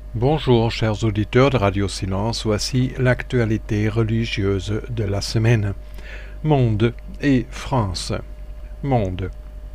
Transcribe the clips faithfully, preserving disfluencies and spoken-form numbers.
Bonjour chers auditeurs de Radio Silence, voici l'actualité religieuse de la semaine. Monde et France. Monde.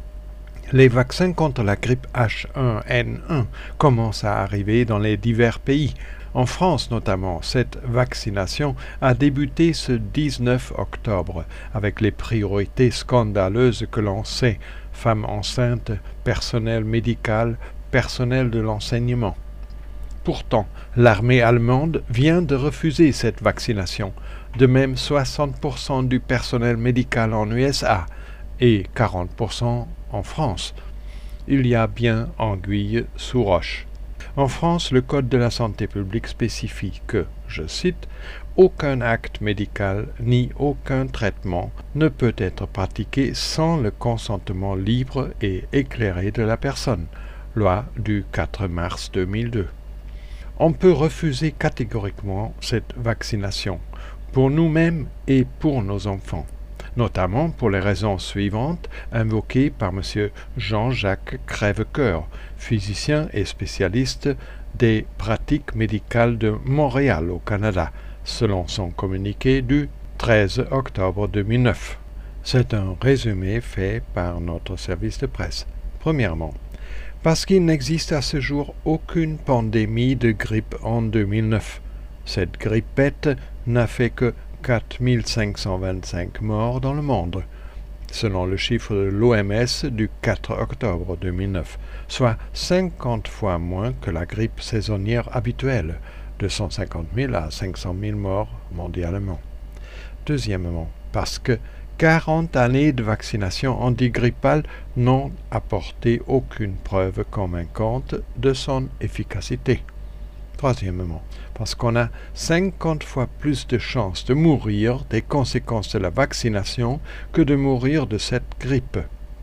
Les vaccins contre la grippe H un N un commencent à arriver dans les divers pays. En France notamment, cette vaccination a débuté ce dix-neuf octobre avec les priorités scandaleuses que l'on sait, femmes enceintes, personnel médical, personnel de l'enseignement. Pourtant, l'armée allemande vient de refuser cette vaccination, de même soixante pour cent du personnel médical en U S A et quarante pour cent en France. Il y a bien anguille sous roche. En France, le Code de la santé publique spécifie que, je cite, « Aucun acte médical ni aucun traitement ne peut être pratiqué sans le consentement libre et éclairé de la personne ». Loi du quatre mars deux mille deux. On peut refuser catégoriquement cette vaccination, pour nous-mêmes et pour nos enfants, notamment pour les raisons suivantes invoquées par M. Jean-Jacques Crèvecoeur, physicien et spécialiste des pratiques médicales de Montréal au Canada, selon son communiqué du treize octobre deux mille neuf. C'est un résumé fait par notre service de presse. Premièrement, parce qu'il n'existe à ce jour aucune pandémie de grippe en deux mille neuf. Cette grippette n'a fait que quatre mille cinq cent vingt-cinq morts dans le monde, selon le chiffre de l'O M S du quatre octobre deux mille neuf, soit cinquante fois moins que la grippe saisonnière habituelle, deux cent cinquante mille à cinq cent mille morts mondialement. Deuxièmement, parce que quarante années de vaccination antigrippale n'ont apporté aucune preuve convaincante de son efficacité. Troisièmement, parce qu'on a cinquante fois plus de chances de mourir des conséquences de la vaccination que de mourir de cette grippe.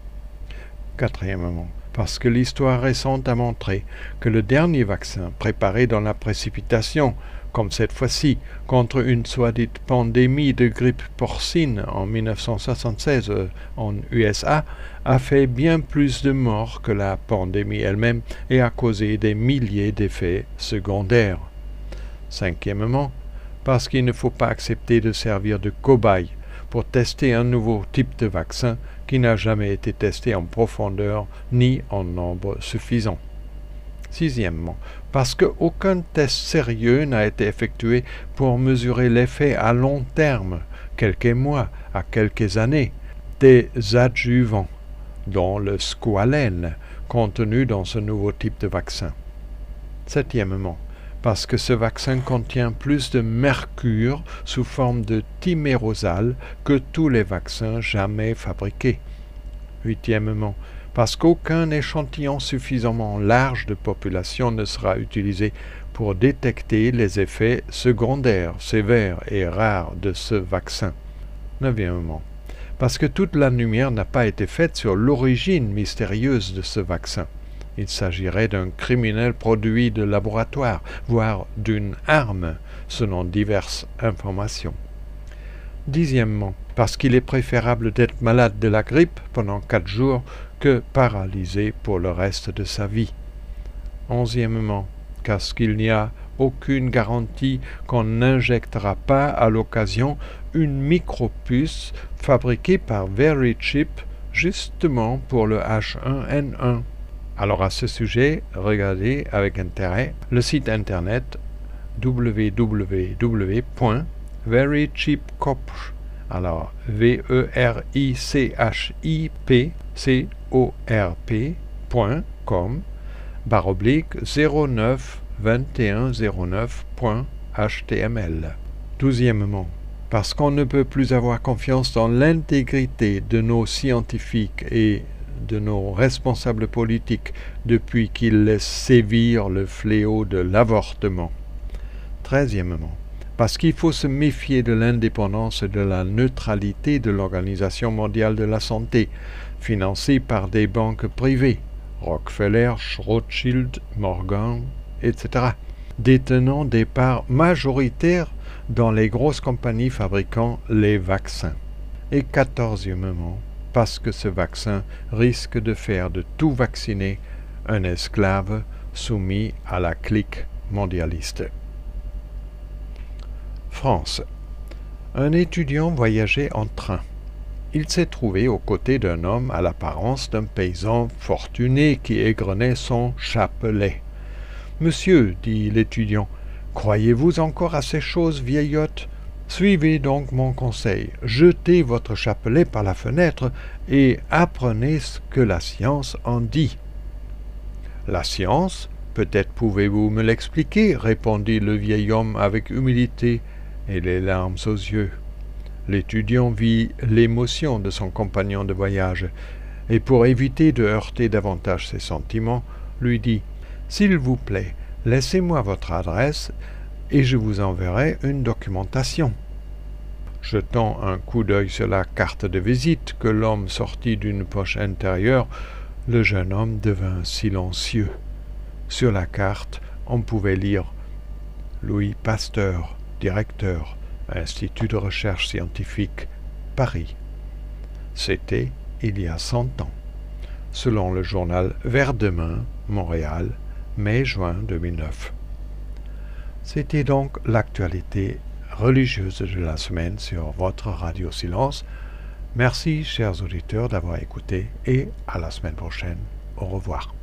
Quatrièmement, parce que l'histoire récente a montré que le dernier vaccin préparé dans la précipitation, comme cette fois-ci, contre une soi-dite pandémie de grippe porcine en mille neuf cent soixante-seize euh, en U S A, a fait bien plus de morts que la pandémie elle-même et a causé des milliers d'effets secondaires. Cinquièmement, parce qu'il ne faut pas accepter de servir de cobaye pour tester un nouveau type de vaccin qui n'a jamais été testé en profondeur ni en nombre suffisant. Sixièmement, parce qu'aucun test sérieux n'a été effectué pour mesurer l'effet à long terme, quelques mois à quelques années, des adjuvants, dont le squalène, contenu dans ce nouveau type de vaccin. Septièmement, parce que ce vaccin contient plus de mercure sous forme de thymérosal que tous les vaccins jamais fabriqués. Huitièmement, parce qu'aucun échantillon suffisamment large de population ne sera utilisé pour détecter les effets secondaires, sévères et rares de ce vaccin. Neuvièmement, parce que toute la lumière n'a pas été faite sur l'origine mystérieuse de ce vaccin. Il s'agirait d'un criminel produit de laboratoire, voire d'une arme, selon diverses informations. Dixièmement, parce qu'il est préférable d'être malade de la grippe pendant quatre jours que paralysé pour le reste de sa vie. Onzièmement, parce qu'il n'y a aucune garantie qu'on n'injectera pas à l'occasion une micropuce fabriquée par Verichip justement pour le H un N un. Alors à ce sujet, regardez avec intérêt le site internet w w w point verichipcorp, alors V E R I C H I P C O R P point com barre oblique zéro neuf vingt et un zéro neuf point H T M L. Douzièmement, parce qu'on ne peut plus avoir confiance dans l'intégrité de nos scientifiques et de nos responsables politiques depuis qu'ils laissent sévir le fléau de l'avortement. Treizièmement, parce qu'il faut se méfier de l'indépendance et de la neutralité de l'Organisation mondiale de la santé, financée par des banques privées, Rockefeller, Rothschild, Morgan, et cetera, détenant des parts majoritaires dans les grosses compagnies fabriquant les vaccins. Et quatorzièmement, parce que ce vaccin risque de faire de tout vacciné un esclave soumis à la clique mondialiste. France. Un étudiant voyageait en train. Il s'est trouvé aux côtés d'un homme à l'apparence d'un paysan fortuné qui égrenait son chapelet. « Monsieur, dit l'étudiant, croyez-vous encore à ces choses vieillottes ? Suivez donc mon conseil, jetez votre chapelet par la fenêtre et apprenez ce que la science en dit. »« La science ? Peut-être pouvez-vous me l'expliquer, répondit le vieil homme avec humilité et les larmes aux yeux. L'étudiant vit l'émotion de son compagnon de voyage, et pour éviter de heurter davantage ses sentiments, lui dit « S'il vous plaît, laissez-moi votre adresse, et je vous enverrai une documentation. » Jetant un coup d'œil sur la carte de visite que l'homme sortit d'une poche intérieure, le jeune homme devint silencieux. Sur la carte, on pouvait lire « Louis Pasteur, directeur, Institut de recherche scientifique, Paris. » C'était il y a cent ans, selon le journal Vers Demain, Montréal, mai-juin deux mille neuf. C'était donc l'actualité religieuse de la semaine sur votre Radio Silence. Merci, chers auditeurs, d'avoir écouté et à la semaine prochaine. Au revoir.